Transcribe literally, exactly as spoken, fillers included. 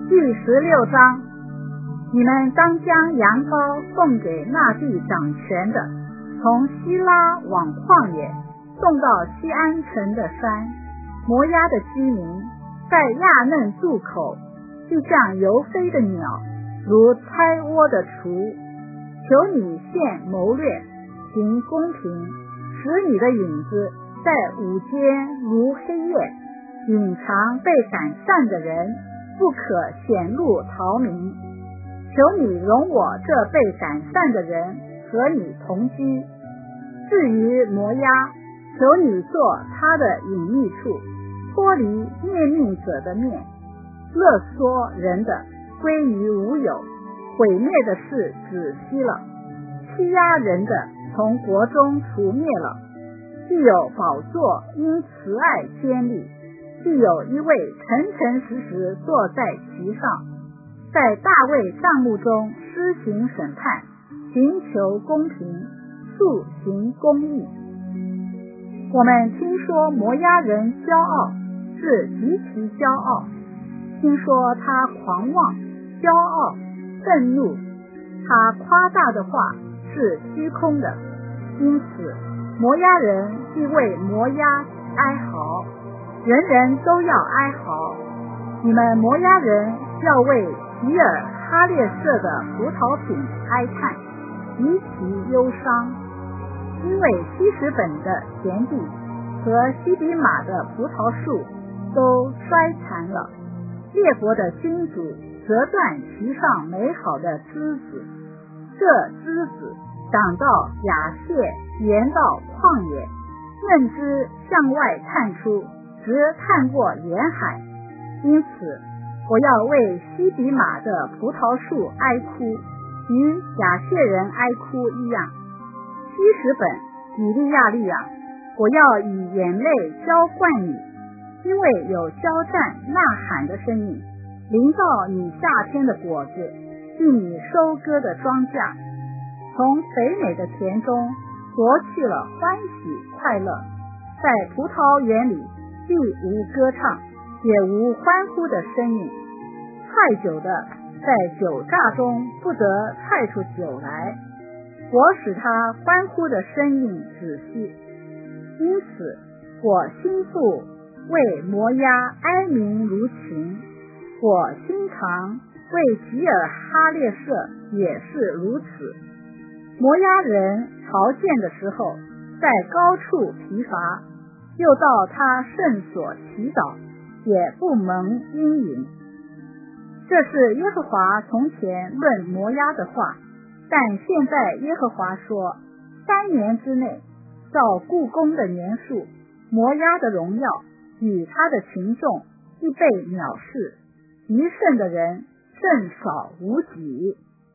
第十六章，你们当将羊羔送给那地掌权的，从希拉往旷野，送到西安城的山。摩押的居民在亚嫩渡口，就像游飞的鸟，如拆窝的雏。求你现谋略，行公平，使你的影子在午间如黑夜，隐藏被赶散的人，不可显露逃民。求你容我这被赶散的人和你同居。至于摩押，求你做他的隐秘处，脱离灭命者的面，勒索人的归于无有，毁灭的事止息了，欺压人的从国中除灭了。必有宝座因慈爱坚立，必有一位诚诚实实坐在其上，在大卫帐幕中施行审判，寻求公平，速行公义。我们听说摩押人骄傲，是极其骄傲，听说他狂妄、骄傲、愤怒，他夸大的话是虚空的，因此摩押人必为摩押哀嚎，人人都要哀嚎。你们摩押人要为吉尔哈列舍的葡萄品哀叹，极其忧伤，因为七十本的田地和西比马的葡萄树都衰残了，列国的君主折断其上美好的枝子，这枝子长到雅谢，延到旷野，嫩枝向外探出，直探过沿海。因此我要为西比马的葡萄树哀哭，与雅谢人哀哭一样。七十本以利亚利亚，我要以眼泪浇灌你，因为有交战呐喊的声音，临到你夏天的果子，并你收割的庄稼，从肥美的田中夺去了欢喜快乐，在葡萄园里必无歌唱，也无欢呼的声音。踹酒的在酒榨中不得踹出酒来，我使他欢呼的声音止息。因此我心腹为摩押哀鸣如琴，我心肠为吉尔哈列舍也是如此。摩押人朝见的时候，在高处疲乏，又到他圣所祈祷，也不蒙阴影。这是耶和华从前论摩押的话，但现在耶和华说，三年之内，照故宫的年数，摩押的荣耀与他的群众必被藐视，极盛的人甚少无几。